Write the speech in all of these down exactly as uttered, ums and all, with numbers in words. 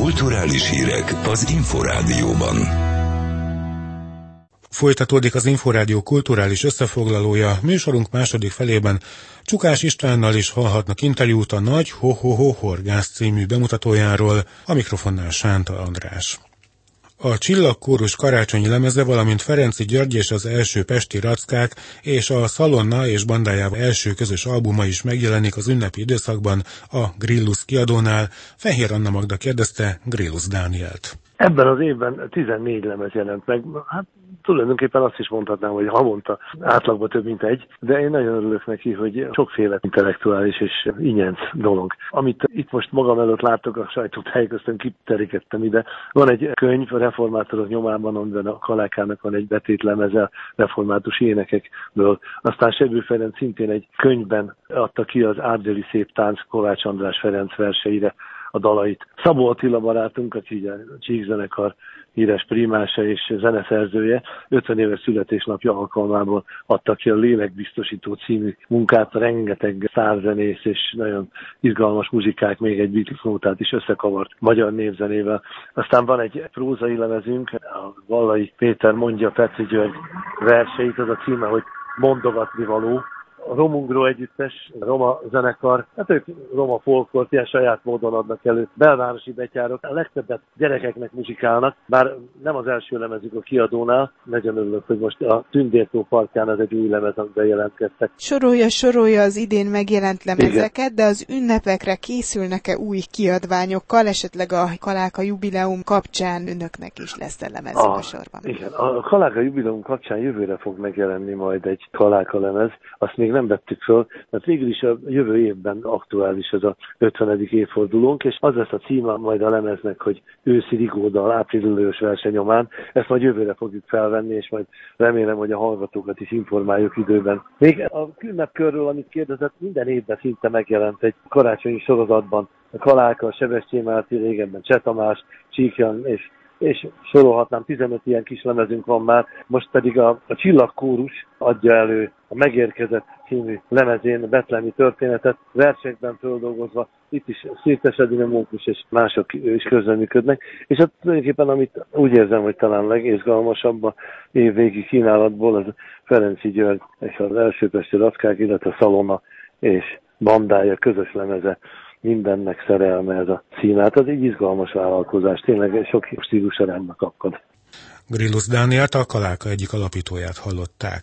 Kulturális hírek az Inforádióban. Folytatódik az Inforádió kulturális összefoglalója. Műsorunk második felében Csukás Istvánnal is hallhatnak interjút a Nagy Ho-Ho-Ho Horgász című bemutatójáról, a mikrofonnál Sánta András. A Csillagkórus karácsonyi lemeze, valamint Ferenczy György és az első pesti rackák és a Szalonna és bandájával első közös albuma is megjelenik az ünnepi időszakban a Grillus kiadónál. Fehér Anna Magda kérdezte Grillus Dánielt. Ebben az évben tizennégy lemez jelent meg. Hát tulajdonképpen azt is mondhatnám, hogy havonta átlagban több mint egy, de én nagyon örülök neki, hogy sokféle intellektuális és ingyenc dolog. Amit itt most magam előtt láttok, a sajtótájékoztatón kiterítettem ide. Van egy könyv a reformátorok nyomában, amiben a Kalákának van egy betétlemeze református énekekből. Aztán Sebő Ferenc szintén egy könyvben adta ki az Árgyali Szép Tánc Kovács András Ferenc verseire a dalait. Szabó Attila barátunk, aki a Csíkzenekar híres primása és zeneszerzője, ötven éves születésnapja alkalmából adta ki a Lélekbiztosító című munkát, rengeteg szárzenész és nagyon izgalmas muzsikák, még egy Beatles-nótát is összekavart magyar népzenével. Aztán van egy prózai lemezünk, a Vallai Péter mondja Petri György verseit, az a címe, hogy Mondogatni való. A Romungró együttes, a roma zenekar, hát ők roma folklort ilyen saját módon adnak elő. Belvárosi betyárok a legtöbbet gyerekeknek muzsikálnak, bár nem az első lemezük a kiadónál. Nagyon örülök, hogy most a Tündértó parkján ez egy új lemez, amiben jelentkeztek. Sorolja, sorolja az idén megjelent lemezeket, igen. De az ünnepekre készülnek-e új kiadványokkal, esetleg a Kaláka jubileum kapcsán önöknek is lesz a lemez a, a sorban? Igen, a Kaláka jubileum kapcsán jövőre fog megjelenni majd egy Kaláka lemez, azt még nem vettük föl, mert végül is a jövő évben aktuális ez a ötvenedik évfordulónk, és az lesz a címe majd a lemeznek, hogy őszi rigódal április versenyomán. Ezt majd jövőre fogjuk felvenni, és majd remélem, hogy a hallgatókat is informáljuk időben. Még a ünnepkörről, amit kérdezett, minden évben szinte megjelent egy karácsonyi sorozatban. A Kaláka, a Sebestyén Márti, régebben Cseh Tamás, Csíkjan és és sorolhatnám, tizenöt ilyen kis lemezünk van már, most pedig a, a Csillagkórus adja elő a Megérkezett című lemezén a betlehemi történetet, versekben földolgozva, itt is Szirtes Edina Mókus és mások is közreműködnek, és hát tulajdonképpen amit úgy érzem, hogy talán legizgalmasabb a évvégi kínálatból, az Ferenczy György és az első pesti rackák, illetve a Szalonna és bandája közös lemeze. Mindennek szerelme ez a cím. Hát az egy izgalmas vállalkozás, tényleg sok stílusaránynak akad. Grillus Dánielt, a Kaláka egyik alapítóját hallották.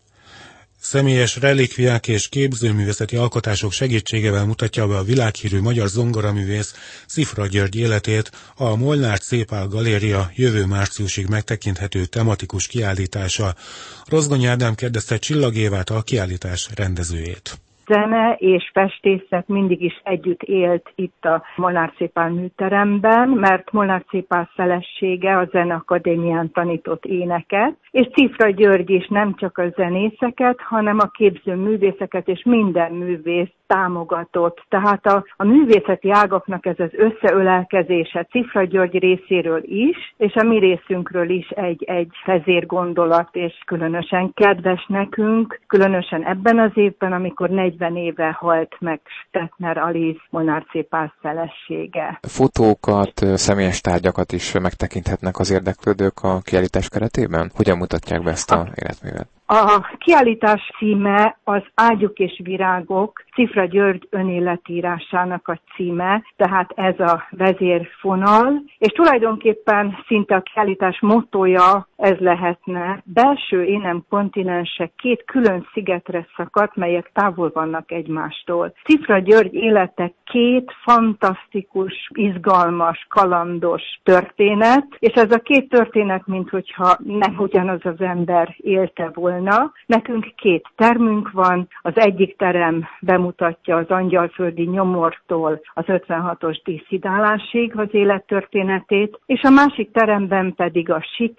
Személyes relikviák és képzőművészeti alkotások segítségével mutatja be a világhírű magyar zongoraművész Szifra György életét a Molnár Szépál Galéria jövő márciusig megtekinthető tematikus kiállítása. Rozgonyi Ádám kérdezte Csillag Évát, a kiállítás rendezőjét. Zene és festészet mindig is együtt élt itt a Molnár Szépál műteremben, mert Molnár Szépál felesége a Zeneakadémián tanított éneket, és Szifra György is nem csak a zenészeket, hanem a képző művészeket és minden művész támogatott. Tehát a, a művészeti ágaknak ez az összeölelkezése Szifra György részéről is, és a mi részünkről is egy, egy vezérgondolat, és különösen kedves nekünk, különösen ebben az évben, amikor negyven éve halt meg Stettner Alice, Molnár Szépál felesége. Fotókat, személyes tárgyakat is megtekinthetnek az érdeklődők a kiállítás keretében? Hogyan mutatják be ezt a életművet? A kiállítás címe az Ágyuk és virágok, Szifra György önéletírásának a címe, tehát ez a vezérfonal, és tulajdonképpen szinte a kiállítás mottója ez lehetne. Belső énem kontinensek két külön szigetre szakadt, melyek távol vannak egymástól. Szifra György élete két fantasztikus, izgalmas, kalandos történet, és ez a két történet, minthogyha nem ugyanaz az ember élte volna. Nekünk két termünk van, az egyik terem bemutatja az angyalföldi nyomortól az ötvenhatos díszidálásig az élettörténetét, és a másik teremben pedig a siker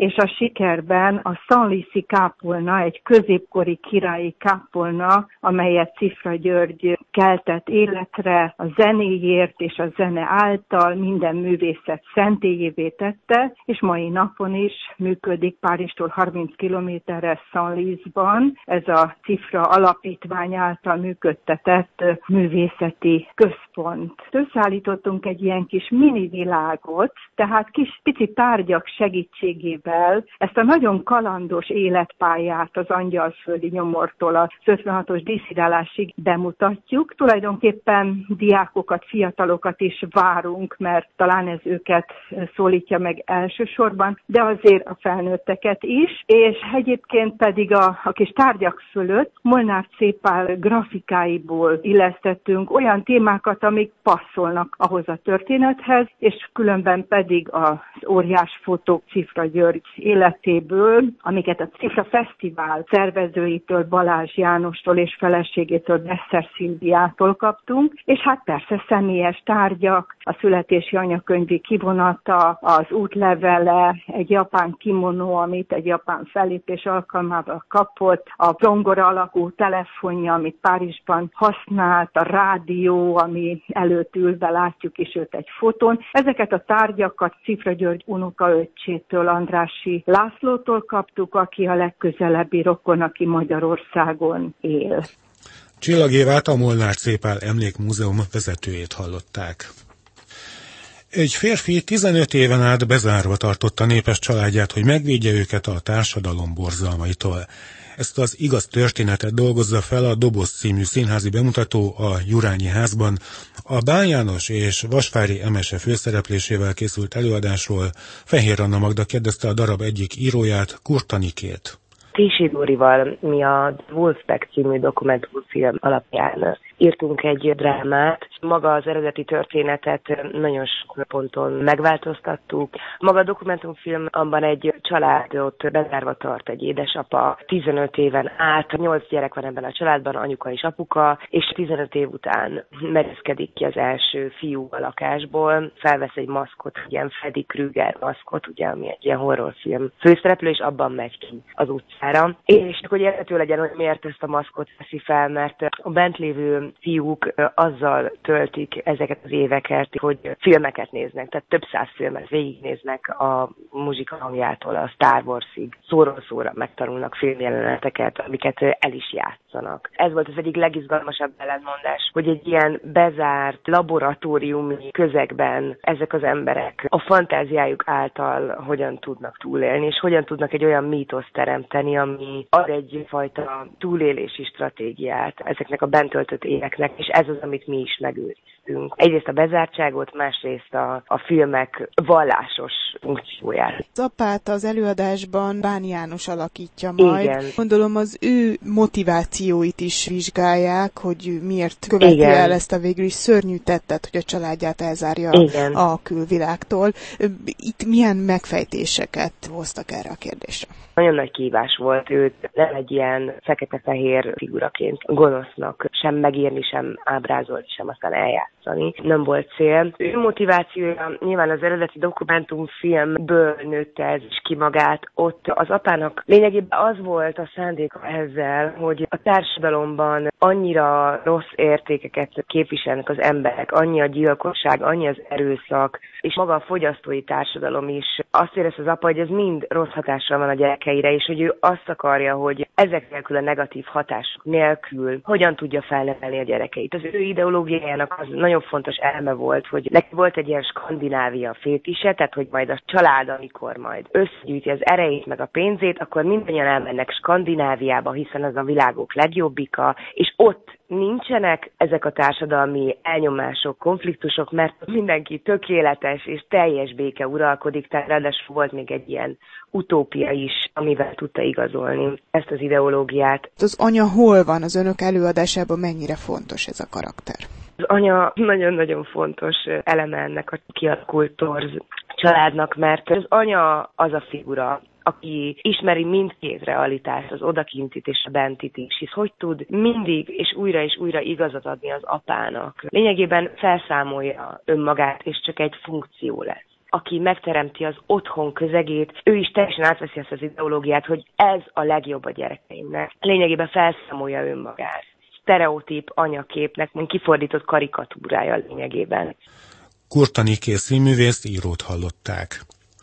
és a sikerben a Senliszi kápolna, egy középkori királyi kápolna, amelyet Cifra György keltett életre a zenéért és a zene által minden művészet szentélyévé tette, és mai napon is működik Párizstól harminc kilométerre Senlisban. Ez a Cifra alapítvány által működtetett művészeti központ. Összeállítottunk egy ilyen kis mini világot, tehát kis pici tárgyak segítségével ezt a nagyon kalandos életpályát az angyalföldi nyomortól az ötvenhatos díszidálásig bemutatjuk. Tulajdonképpen diákokat, fiatalokat is várunk, mert talán ez őket szólítja meg elsősorban, de azért a felnőtteket is, és egyébként pedig a, a kis tárgyak fölött Molnár C. Pál grafikáiból illesztettünk olyan témákat, amik passzolnak ahhoz a történethez, és különben pedig az óriás fotók Cifra György életéből, amiket a Cifra Fesztivál szervezőitől, Balázs Jánostól és feleségétől, Besser Szilviától kaptunk, és hát persze személyes tárgyak, a születési anyakönyvi kivonata, az útlevele, egy japán kimonó, amit egy japán fellépés alkalmával kapott, a zongora alakú telefonja, amit Párizsban használt, a rádió, ami előtt ülve látjuk is őt egy fotón. Ezeket a tárgyakat Cifra György unokaöccsétől, Andrássy Lászlótól kaptuk, aki a legközelebbi rokon, aki Magyarországon él. Csillag Évát, a Molnár C. Pál Emlékmúzeum vezetőjét hallották. Egy férfi tizenöt éven át bezárva tartotta népes családját, hogy megvédje őket a társadalom borzalmaitól. Ezt az igaz történetet dolgozza fel a Doboz című színházi bemutató a Jurányi Házban. A Bán János és Vasvári Emese főszereplésével készült előadásról Fehér Anna Magda kérdezte a darab egyik íróját, Kurtanikét. Tési Dórival mi a Wolfpack című dokumentumfilm alapján írtunk egy drámát. Maga az eredeti történetet nagyon sok ponton megváltoztattuk. Maga a dokumentumfilm abban egy családot bezárva tart egy édesapa. tizenöt éven át, nyolc gyerek van ebben a családban, anyuka és apuka, és tizenöt év után merészkedik ki az első fiú a lakásból, felvesz egy maszkot, ilyen Freddy Krueger maszkot, ugye, ami egy ilyen horrorfilm főszereplő, és abban megy ki az utcára. És hogy érthető legyen, hogy miért ezt a maszkot veszi fel, mert a bent lévő fiúk azzal töltik ezeket az éveket, hogy filmeket néznek, tehát több száz filmet végignéznek a muzsika hangjától a Star Warsig. Szóról szóra megtanulnak filmjeleneteket, amiket el is játszanak. Ez volt az egyik legizgalmasabb ellentmondás, hogy egy ilyen bezárt laboratóriumi közegben ezek az emberek a fantáziájuk által hogyan tudnak túlélni, és hogyan tudnak egy olyan mítoszt teremteni, ami ad egyfajta túlélési stratégiát ezeknek a bent töltött éveknek, és ez az, amit mi is megőriztünk. Egyrészt a bezártságot, másrészt a, a filmek vallásos funkcióját. Az apát az előadásban Bán János alakítja majd. Igen. Gondolom az ő motivációit is vizsgálják, hogy miért követi Igen. el ezt a végül is szörnyű tettet, hogy a családját elzárja Igen. a külvilágtól. Itt milyen megfejtéseket hoztak erre a kérdésre? Nagyon nagy kihívás volt őt nem egy ilyen fekete-fehér figuraként gonosznak sem megírni, sem ábrázolni, sem aztán eljátszani. Nem volt cél. Ő motivációja nyilván az eredeti dokumentumfilmből nőtte ez is ki magát. Ott az apának lényegében az volt a szándéka ezzel, hogy a társadalomban annyira rossz értékeket képviselnek az emberek, annyi a gyilkosság, annyi az erőszak, és maga a fogyasztói társadalom is. Azt érez az apa, hogy ez mind rossz hatással van a gyerekeire, és hogy ő azt akarja, hogy ezek nélkül a negatív hatások nélkül hogyan tudja felnevelni a gyerekeit. Az ő ideológiájának az nagyon fontos eleme volt, hogy neki volt egy ilyen Skandinávia fétise, tehát hogy majd a család, amikor majd összegyűjti az erejét meg a pénzét, akkor mindannyian elmennek Skandináviába, hiszen az a világok legjobbika, és ott nincsenek ezek a társadalmi elnyomások, konfliktusok, mert mindenki tökéletes és teljes béke uralkodik, tehát ráadásul volt még egy ilyen utópia is, amivel tudta igazolni ezt az ideológiát. Az anya hol van az önök előadásában, mennyire fontos ez a karakter? Az anya nagyon-nagyon fontos eleme ennek a kialakult torz családnak, mert az anya az a figura, aki ismeri mindkét realitást, az odakintit és a bentit is, hisz hogy tud mindig és újra és újra igazat adni az apának. Lényegében felszámolja önmagát, és csak egy funkció lesz. aki megteremti az otthon közegét, ő is teljesen átveszi ezt az ideológiát, hogy ez a legjobb a gyerekeimnek. Lényegében felszámolja önmagát. Sztereotíp anyaképnek, mint kifordított karikatúrája lényegében. Kurtaniké színművészt, írót hallották.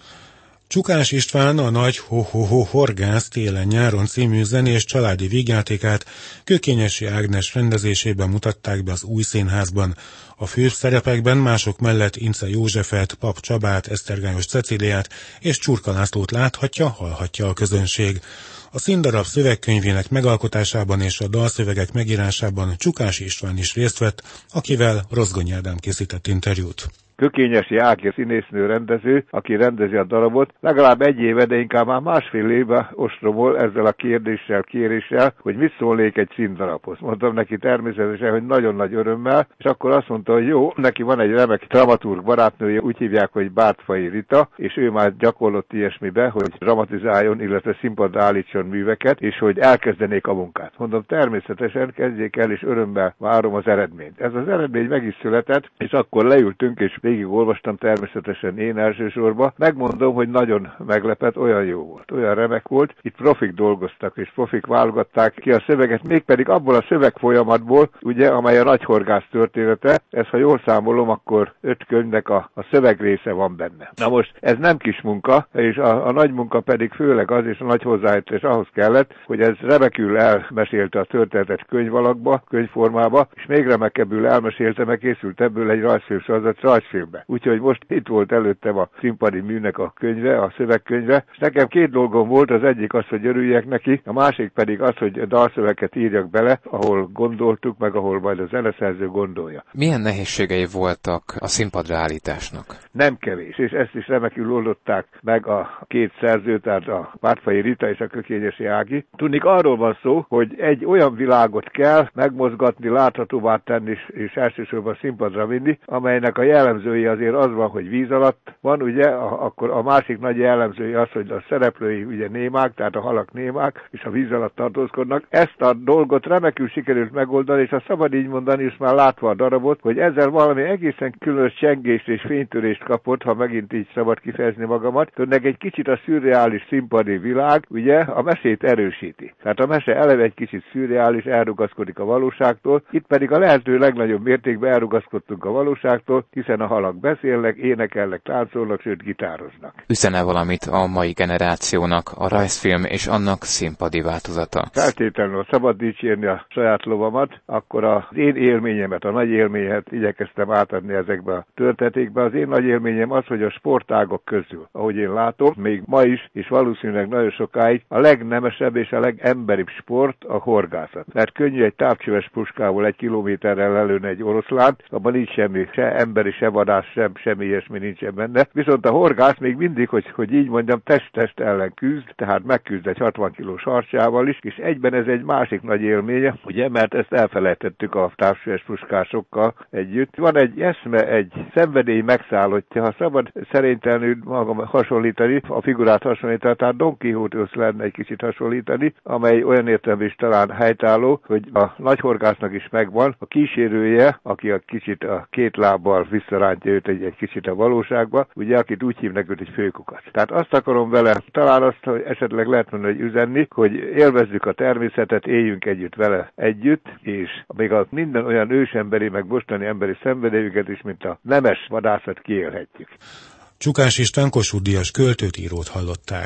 Csukás István a Nagy Ho-Ho-Ho Horgász télen-nyáron című zenés családi vígjátékát Kökényesi Ágnes rendezésében mutatták be az Új Színházban. A főbb szerepekben mások mellett Ince Józsefet, Pap Csabát, Esztergályos Cecíliát és Csurka Lászlót láthatja, hallhatja a közönség. A színdarab szövegkönyvének megalkotásában és a dalszövegek megírásában Csukás István is részt vett, akivel Rozgonyi Ádám készített interjút. Kökényesi Ági színésznő rendező, aki rendezi a darabot, legalább egy éve, de inkább már másfél éve ostromol ezzel a kérdéssel, kéréssel, hogy mit szólnék egy színdarabhoz. Mondtam neki természetesen, hogy nagyon nagy örömmel, és akkor azt mondta, hogy jó, neki van egy remek dramaturg barátnője, úgy hívják, hogy Bártfai Rita, és ő már gyakorlott ilyesmibe, hogy dramatizáljon, illetve színpadra állítson műveket, és hogy elkezdenék a munkát. Mondom, természetesen kezdjék el, és örömmel várom az eredményt. Ez az eredmény meg is született, és akkor leültünk, és végig olvastam természetesen én elsősorban. Megmondom, hogy nagyon meglepett, olyan jó volt, olyan remek volt. Itt profik dolgoztak, és profik válogatták ki a szöveget, mégpedig abból a szövegfolyamatból, ugye, amely a Nagyhorgász története. Ez, ha jól számolom, akkor öt könyvnek a, a szövegrésze van benne. Na most, ez nem kis munka, és a, a nagy munka pedig főleg az, és a nagy hozzáértés ahhoz kellett, hogy ez remekül elmesélte a történetet könyvalakba, könyvformába, és még remekebbül elmesélte, meg készült ebből egy rajzfilm sorozat, rajzfilmbe. Úgyhogy most itt volt előttem a színpadi műnek a könyve, a szövegkönyve, és nekem két dolgom volt, az egyik az, hogy örüljek neki, a másik pedig az, hogy dalszöveket írjak bele, ahol gondoltuk, meg ahol majd a zeneszerző gondolja. Milyen nehézségei voltak a színpadra állításnak? Nem kevés, és ezt is remekül oldották meg a két szerző, tehát a Bártfai Rita és a Kökényesi Ági. Tudnik, arról van szó, hogy egy olyan világot kell megmozgatni, láthatóvá tenni, és, és elsősorban színpadra vinni, amelynek a jellemzői azért az van, hogy víz alatt van, ugye, a, akkor a másik nagy jellemzői az, hogy a szereplői ugye némák, tehát a halak némák, és a víz alatt tartózkodnak. Ezt a dolgot remekül sikerült megoldani, és a szabad így mondani, és már látva a darabot, hogy ezzel valami egészen különös csengést és fénytörést kapott, ha megint így szabad kifejezni magamat. Tudnak, egy kicsit a szürreális színpadi világ, ugye, a mesét erősíti. Tehát a mese eleve egy kicsit szürreális, elrugaszkodik a valóságtól, itt pedig a lehető legnagyobb mértékben elrugaszkodtunk a valóságtól, hiszen a halak beszélnek, énekelnek, táncolnak, sőt gitároznak. Üzene valamit a mai generációnak a rajzfilm és annak színpadi változata? Feltétlenül szabad dicsérni a saját lovamat, akkor az én élményemet, a nagy élményet igyekeztem átadni ezekbe a történetekbe. Az én nagy élményem az, hogy a sportágok közül, ahogy én látom, még ma is, és valószínűleg nagyon sokáig a legnemesebb és a legemberibb sport a horgászat. Mert könnyű egy távcsöves puskával egy kilométerrel lelőni egy oroszlánt, abban nincs semmi, se emberi, se vadász, sem, semmi ilyesmi nincsen benne. Viszont a horgász még mindig, hogy, hogy így mondjam, test-test ellen küzd, tehát megküzd egy hatvan kilós harcsával is, és egyben ez egy másik nagy élménye, ugye, mert ezt elfelejtettük a távcsöves puskásokkal együtt. Van egy eszme, egy szenvedély megszállottja, ha szabad szerénytelenül magam hasonlítani, a figurát hasonlítani, tehát Don Quixote-hoz lenne egy kicsit hasonlítani, amely olyan értelemben is talán helytálló, hogy a nagyhorgásznak is megvan a kísérője, aki a kicsit a két lábbal visszarántja őt egy, egy kicsit a valóságba, ugye, akit úgy hívnak őt, egy főkukac. Tehát azt akarom vele, talán azt, hogy esetleg lehet mondani, hogy üzenni, hogy élvezzük a természetet, éljünk együtt vele együtt, és még a minden olyan ősemberi, meg mostani emberi szenvedélyüket is, mint a nemes vadászat kiélhetjük. Csukás István Kossuth Díjas költőt, írót hallották.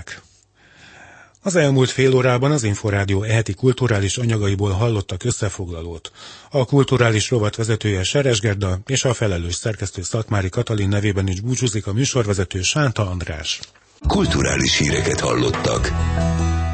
Az elmúlt fél órában az Inforádió eheti kulturális anyagaiból hallottak összefoglalót. A kulturális rovat vezetője Seres Gerda és a felelős szerkesztő Szatmári Katalin nevében is búcsúzik a műsorvezető Sánta András. Kulturális híreket hallottak.